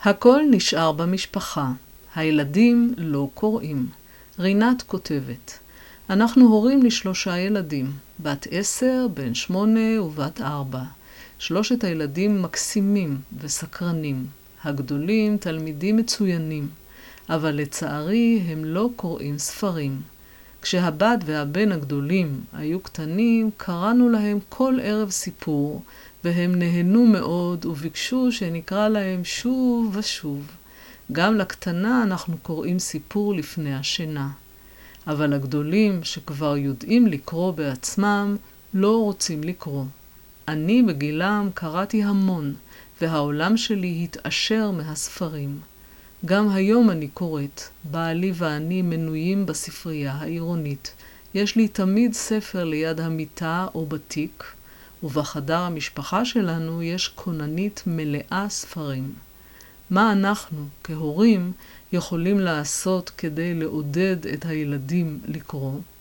הכל נשאר במשפחה. הילדים לא קוראים. רינת כותבת, אנחנו הורים ל3 ילדים, בת 10, בן 8 ובת 4. 3 הילדים מקסימים וסקרנים. הגדולים תלמידים מצוינים, אבל לצערי הם לא קוראים ספרים. כשהבת והבן הגדולים היו קטנים, קראנו להם כל ערב סיפור, והם נהנו מאוד וביקשו שנקרא להם שוב ושוב. גם לקטנה אנחנו קוראים סיפור לפני השינה. אבל הגדולים שכבר יודעים לקרוא בעצמם לא רוצים לקרוא. אני בגילם קראתי המון, והעולם שלי התעשר מהספרים. גם היום אני קוראת, בעלי ואני מנויים בספרייה העירונית. יש לי תמיד ספר ליד המיטה או בתיק, ובחדר המשפחה שלנו יש כוננית מלאה ספרים. מה אנחנו, כהורים, יכולים לעשות כדי לעודד את הילדים לקרוא?